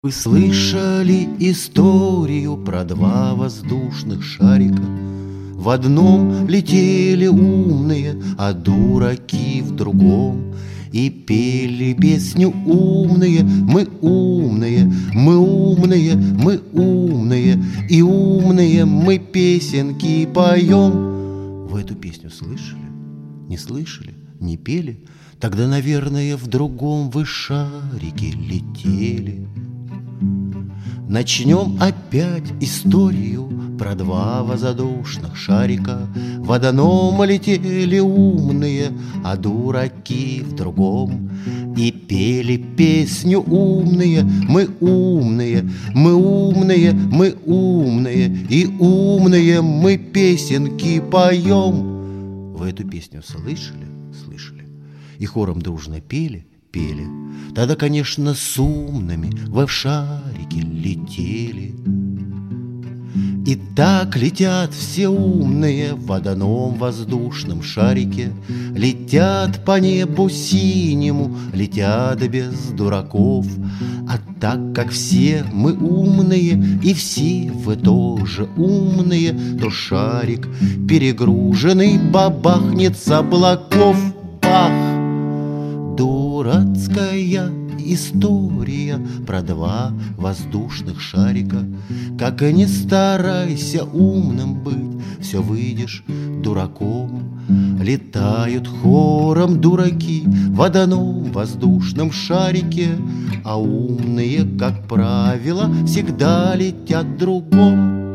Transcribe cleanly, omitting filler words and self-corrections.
Вы слышали историю про два воздушных шарика? В одном летели умные, а дураки в другом. И пели песню умные, мы умные, мы умные, мы умные, и умные мы песенки поем. Вы эту песню слышали? Не слышали? Не пели? Тогда, наверное, в другом вы шарике летели. Начнем опять историю про два воздушных шарика. В одном летели умные, а дураки в другом. И пели песню умные, мы умные, мы умные, мы умные, и умные мы песенки поем. Вы эту песню слышали? Слышали. И хором дружно пели? Пели. Тогда, конечно, с умными вы в шарике летели. И так летят все умные в одном воздушном шарике. Летят по небу синему, летят без дураков. А так как все мы умные, и все вы тоже умные, то шарик перегруженный бабахнет с облаков. Бах! Дурацкая история про два воздушных шарика. Как ни старайся умным быть, все выйдешь дураком. Летают хором дураки в одном воздушном шарике, а умные, как правило, всегда летят в другом.